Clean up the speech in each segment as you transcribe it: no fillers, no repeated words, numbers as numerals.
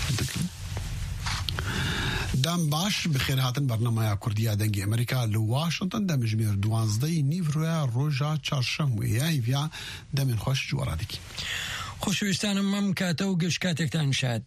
دام باش بخير هاتن برنامه کردیا دنگی امریکا لواشنطن دم جمیر 12 نیورویا روژا چهارشنبه ایویا دم خوش جوارادکی خوشویستانم مم کاتو گشکاتکتان شاد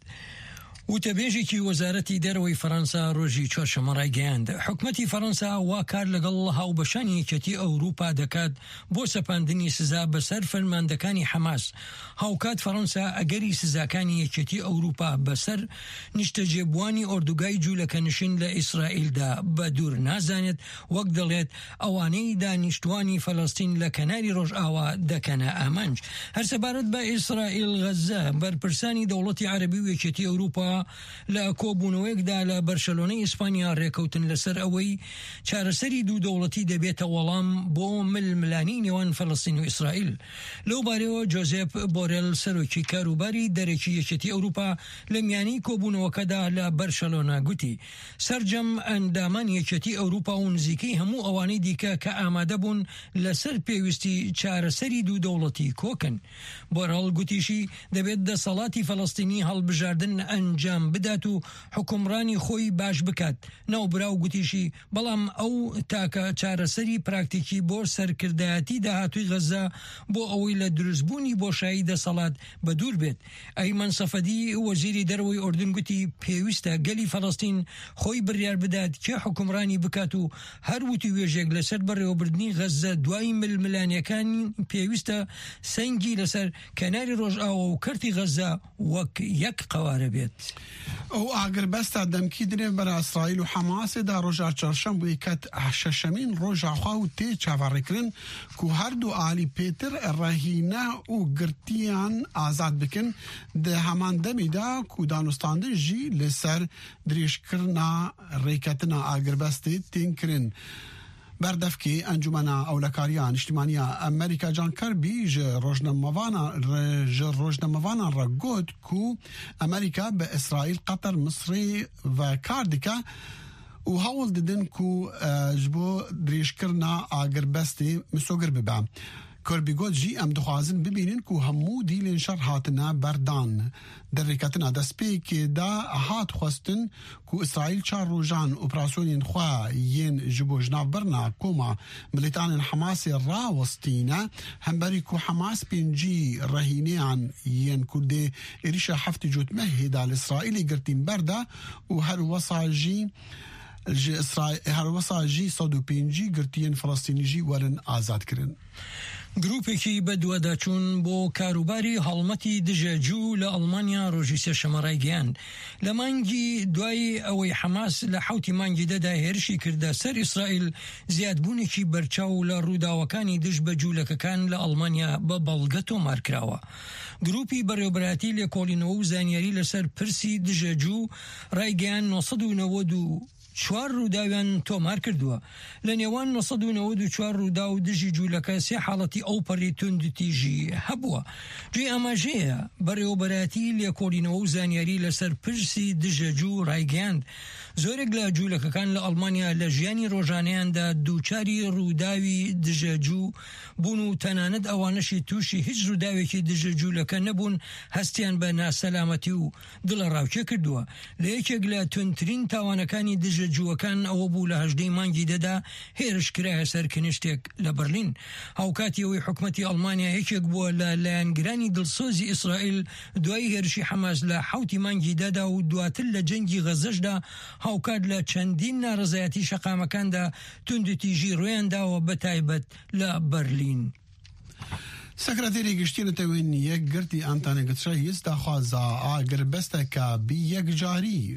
وتبيجي كي وزارتي دروي فرنسا روجي چهارشنبه رايگەیاند حکومەتی فەڕەنسا وا کار لەگەڵ هاوبەشانیەکەتی ئەوروپا دەکات بۆ سەپاندنی سزا بەسەر فەرماندەکانی حەماس. هاوکات فەڕەنسا ئەگەری سزاکانی یەکێتی ئەوروپا بەسەر نیشتەجێبوانی ئۆردوگای جوولەکەنشین لە ئیسرائیلدا بە دوور نازانێت، وەک دەڵێت ئەوانەی دانیشتوانی فەلەستین لە کەناری ڕۆژئاوا دەکەنە ئامانج. هەر سەبارەت بە ئیسرائیل غەزە بەرپرسانی دەوڵەتی عەرەبی و یەکێتی ئەوروپا لە کۆبوونەوەیەکدا لە بەرشەلۆنەی ئیسپانیا ڕێکەوتن لەسەر ئەوەی چارەسەری دوو دەوڵەتی دەبێتە وەڵام بۆ ململانی نێوان فەلەستین و ئیسرائیل. لەو بارەوە جۆزێپ بۆرێل سەرۆکی کاروباری دەرێکی یەکێتی ئەوروپا لە میانەی کۆبوونەوەکەدا لە بەرشەلۆنا گوتی سەرجەم ئەندامان یەکێتی ئەوروپا و نزیکەی هەموو ئەوانەی دیکە کە ئامادە بوون لەسەر پێویستی چارەسەری دوو دەوڵەتی کۆکن. بۆرێل گوتیشی دەبێت دەسەڵاتی فەلەستینی هەڵبژاردن ئەنجام بدات و حکومڕانی خۆی باش بکات. ناوبراو گوتیشی بەڵام ئەو تاکە چارەسەری پراکتیکی بۆ سەرکردایەتی داهاتووی غەزە بۆ ئەوەی لە دروستبوونی بۆشایی دەسەڵات بە دوور بێت. ئەیمەن سەفەدی وەزیری دەرەوەی ئوردن گوتی پێویستە گەلی فەلەستین خۆی بڕیار بدات کێ حکومڕانی بکات و هەر وتی وێژێک لەسەر بەڕێوەبردنی غەزە دوای ململانیەکانی پێویستە سەنگی لەسەر کەناری ڕۆژئاوا و کەرتی غەزە وەک یەک قەوارە بێت. ئەو ئاگربەستە دەمکی درێ بەرە ئیسرائیل و حەماسێدا ڕۆژا چهارشەمبەی کات شەشەمین ڕۆژا خوا و تێ چاوەڕێکردن کو هەردوو ئالی پێتر ڕەهینە و گرتیان ئازاد بکن دە هەمان دەمیدا کو دانوستاندن ژی لەسەر درێژکردنا ڕێکەتنا ئاگربەستێ تێنکردن. بردفکی انجمنا اولکاریان اجتماعی امریکا جان کربی روزنامه‌وان را گفت که امریکا به اسرائیل، قطر، مصر و کاردیکا و هول دیدن که جبو دریش کرنا آگربستی مسوگر ببام. کربی گفت جی ام دخوازن ببینن که همو دیلین شر هاتنا بردان در ریکتنا دسپی که دا هات خواستن که اسرائیل چار روزان اپراسیون خواه ین جبو جناف برنا کوما ملیتان حماس را وستینا هم بری که حماس بینجی رهینیان ین که ده ایریش هفت جوت مهدا لاسرائیلی گرتین برده و هر وصا جی 105 گرتین فلسطینی جی ورن آزاد کرن. گروپێکی بەدووەدا چوون بۆ کاروباری هەڵمەتی دژەجوو لە ئەڵمانیا ڕۆژی سێشەمە ڕایگەیاند. لە مانگی دوای ئەوەی حەماس لە حوتی مانگی دەدا هێرشی کردە سەر ئیسرائیل زیادبوونێکی بەرچاو لە ڕووداوەکانی دژ بە جوولەکەکان لە ئەڵمانیا بە بەڵگە تۆمارکراوە. گروپی بەڕێوەبەراتی لێکۆڵینەوە و زانیاری لەسەر پرسی دژەجوو ڕایگەیان 994 ڕووداویان تۆمار کردووە. لە نێوان 994 ڕوودا و دژی جوولەکە سێ حاڵەتی ئەوپەری توندتیژی هەبووە. گوێ ئاماژەیە بەڕێوەبەراتی لێکۆڵینەوە و زانیاری لەسەر پرسی دژەجوو ڕایگەیاند زۆرێک لە جوولەکەکان لە ئەڵمانیا لە ژیانی ڕۆژانەیاندا دووچاری ڕووداوی دژەجوو بوون و تەنانەت ئەوانەشی تووشی هیچ ڕووداوێکی دژەجوولەکە نەبوون هەستیان بە ناسەلامەتی و دڵە ڕاوچێ کردووە. لە یەکێک لە توندترین تاوانەکانی دژەجووەکان ئەوە بوو لە 18 مانگی دەدا هێرشکرایە سەر کنیشتێک لە بەرلین. هاوکاتی ئەوەی حکومەتی ئەڵمانیا یەکێک بووە لە لایەنگرانی دڵسۆزی ئیسرائیل دوای هێرشی حەماس لە حوتی مانگی دەدا و دواتر لە جەنگی غەزەشدا هاوکات لە چەندین ناڕزایەتی شەقامەکاندا توندتیژی ڕوویانداوە بەتایبەت لە بەرلین. سکرتری گشتی نتوین یک گرتی ئەنتۆنیۆ گوتێرێس داخوازا ئاگربەستێکە بی یەکجاری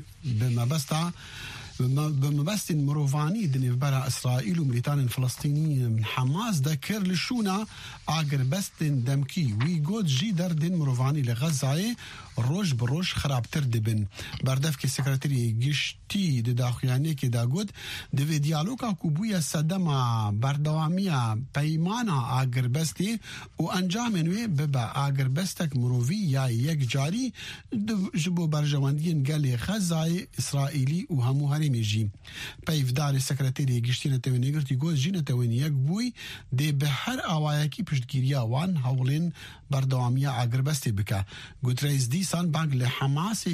بمبستن مروفاني دنيفبرا إسرائيل ومليتان فلسطينيين حماس ذكر لشونا آجر بستن دمكي ويقود جي دردن مروفاني لغزة روش بروش خراب تردبن بردف كي سكرتري جشتي داخلاني كي داقود دفي ديالوكا كوبويا سدما بردوامية بيمانا آجر بستي وانجامنوي ببا آجر بستك مروفي يا يك جاري جبو برجواندين قالي غزة إسرائيلي وهمو هرميجي بيفدار السكرتري جشتي نتويني قرتي قود جي نتويني يكبوي دي بحر آواياكي پشتگیریا وان هولين بردوامية آجر بستي بكا قد رئيس دي سان بانك لحماس